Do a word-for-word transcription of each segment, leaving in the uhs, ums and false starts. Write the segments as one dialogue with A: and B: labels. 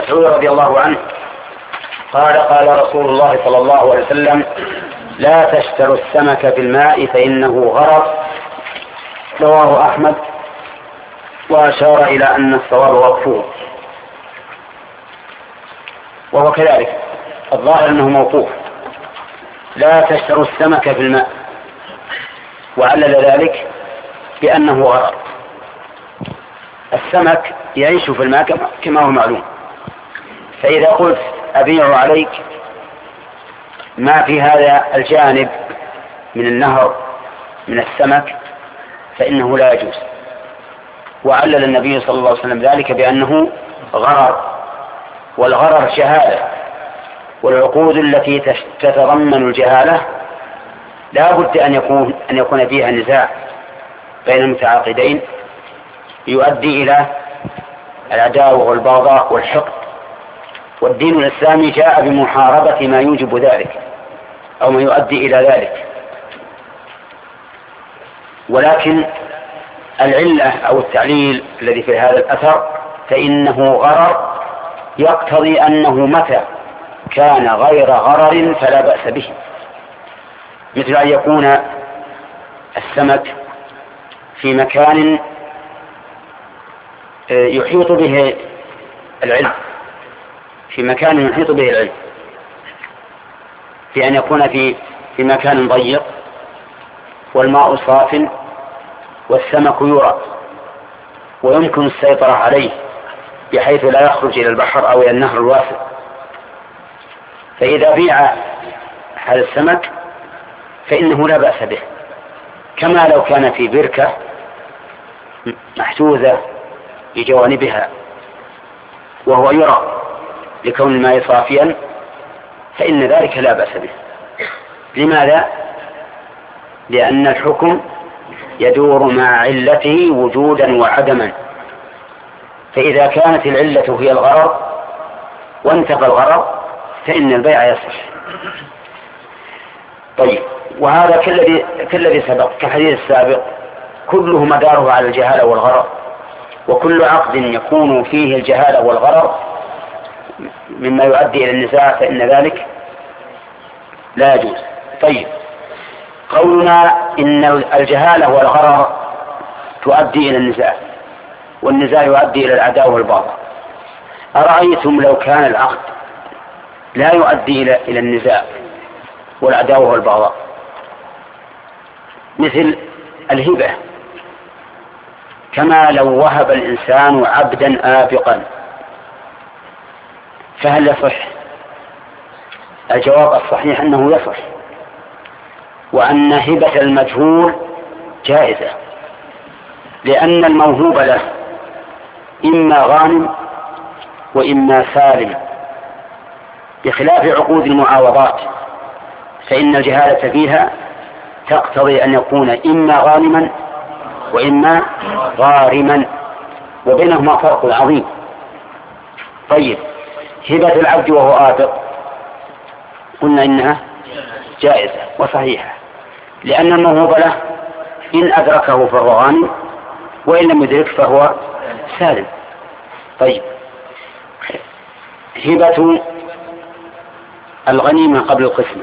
A: مسعود رضي الله عنه قال قال رسول الله صلى الله عليه وسلم: لا تشتروا السمك في الماء فإنه غرض. رواه أحمد، وأشار إلى أن الصواب وقفه، وهو كذلك الظاهر أنه موقوف. لا تشتروا السمك في الماء، وعلل ذلك بأنه غرض. السمك يعيش في الماء كما هو معلوم، فإذا قلت أبيع عليك ما في هذا الجانب من النهر من السمك فإنه لا يجوز. وعلل النبي صلى الله عليه وسلم ذلك بأنه غرر، والغرر جهالة، والعقود التي تتضمن الجهالة لا بد أن يكون أن يكون فيها نزاع بين المتعاقدين يؤدي إلى العداوة والبغضاء والحقد، والدين الإسلامي جاء بمحاربة ما يوجب ذلك أو ما يؤدي إلى ذلك. ولكن العلة أو التعليل الذي في هذا الأثر فإنه غرر يقتضي أنه متى كان غير غرر فلا بأس به، مثل أن يكون السمك في مكان يحيط به العلم في مكان يحيط به العلم في أن يكون في في مكان ضيق والماء صاف والسمك يرى ويمكن السيطرة عليه بحيث لا يخرج إلى البحر أو إلى النهر الواسع. فإذا بيع هذا السمك فإنه لا بأس به، كما لو كان في بركة محجوزة بجوانبها وهو يرى لكون الماء صافيا، فإن ذلك لا بأس به. لماذا؟ لأن الحكم يدور مع علته وجودا وعدما، فإذا كانت العلة هي الغرض وانتفى الغرض فإن البيع يصح. طيب، وهذا كالذي سبق كالحديث السابق كله مداره على الجهالة والغرض، وكل عقد يكون فيه الجهالة والغرض مما يؤدي إلى النزاع فإن ذلك لا يجوز. طيب، قولنا إن الجهالة والغرض تؤدي إلى النزاع والنزاع يؤدي إلى العداوة والبغضاء، أرأيتم لو كان العقد لا يؤدي إلى إلى النزاع والعداوة والبغضاء، مثل الهبة، كما لو وهب الإنسان عبدا آبقا فهل يصح؟ الجواب الصحيح أنه يصح، وأن هبة المجهول جائزة، لأن الموهوب له إما غانم وإما سالم، بخلاف عقود المعاوضات فإن الجهالة فيها تقتضي أن يكون إما غانما وإما غارما، وبينهما فرق عظيم. طيب، هبة العبد وهو آبق قلنا إنها جائزة وصحيحة، لأن الموهوب له إن أدركه فهو غانم وإن لم يدرك فهو سالم. طيب، هبة الغنيمة قبل القسمة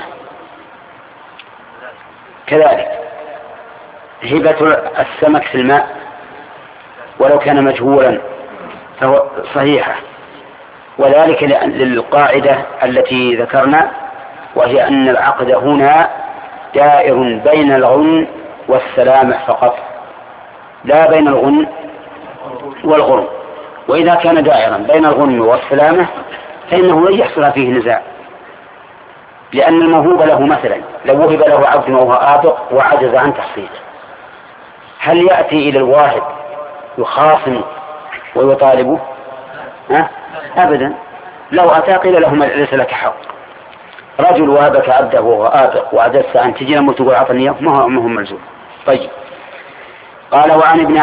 A: كذلك، هبة السمك في الماء ولو كان مجهولا فهو صحيحة، وذلك للقاعدة التي ذكرنا، وهي أن العقد هنا دائر بين الغن والسلامة فقط، لا بين الغن والغرم. وإذا كان دائرا بين الغن والسلامة فإنه لن يحصل فيه نزاع، لأن الموهوب له مثلا لو وهب له عبد وهو آبق وعجز عن تحصيله، هل يأتي إلى الواحد يخاصم ويطالبه؟ ها؟ أبدا. لو أتى قيل له ليس لك حق. رجل وهبك عبده وهو آبق وعجزت عن تجي لما تقول عطني ما هو ملزوم. طيب، قال وعن ابن